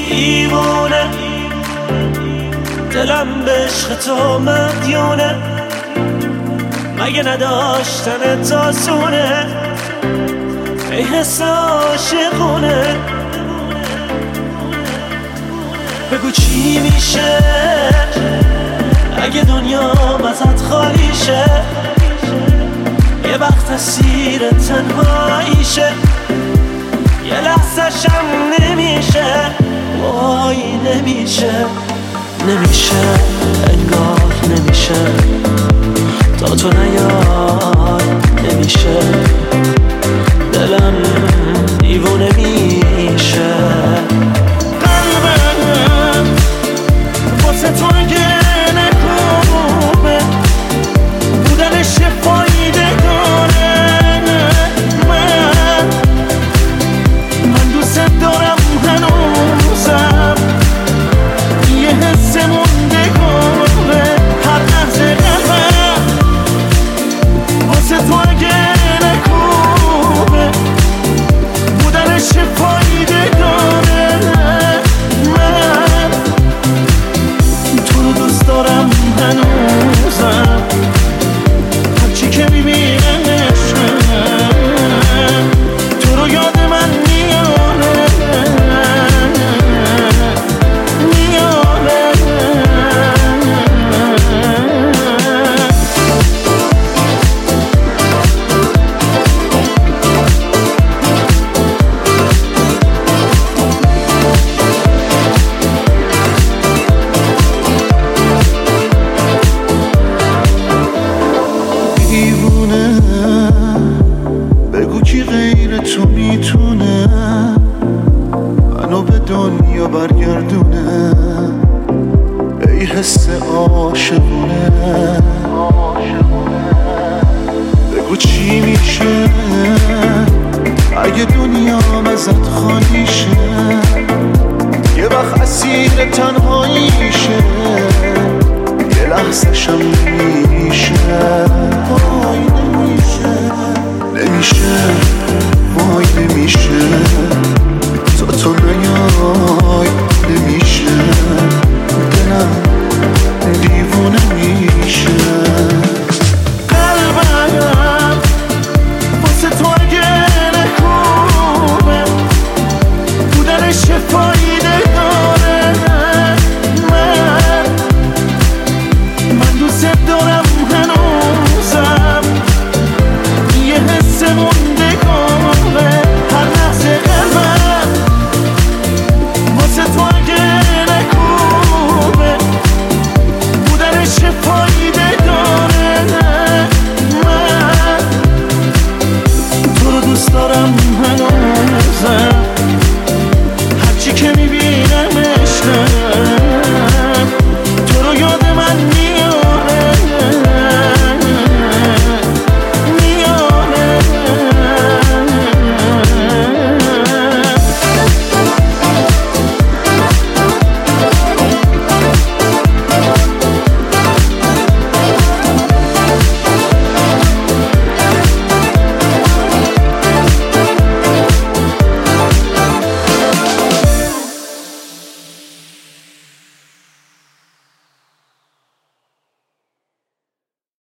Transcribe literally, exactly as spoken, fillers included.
دیوونه دلم به عشق تو مدیونه، مگه نداشتن تاسونه ای حس عاشقونه. بگو چی میشه اگه دنیا ازت خالی شه، یه وقت اسیر تنهاییشه، یه لحظه شم نمیشه، وای نمیشه نمیشه انگار نمیشه، تا تو نیای نمیشه، دلم دیوونه میشه. قلبم واسه تو اگه نکوبه بودنش یه فایده داره، من من دوست دارم هنوزم، یه حس موندگاره هر لحظه قلبم واسه تو اگه نکوبه بودنش یه فایده داره، من تو رو دوست دارم هنوزم، هرچی که میبینمشم تو رو یاد من میاره میاره. دیوونه بگو کی غیر تو میتونه منو به دنیا برگردونه، ای حس عاشقونه. بگو چی میشه اگه دنیا ازت خالی شه، یه وقت اسیر تنهاییشه، یه لحظه شم نمیشه، وای نمیشه نمیشه وای نمیشه.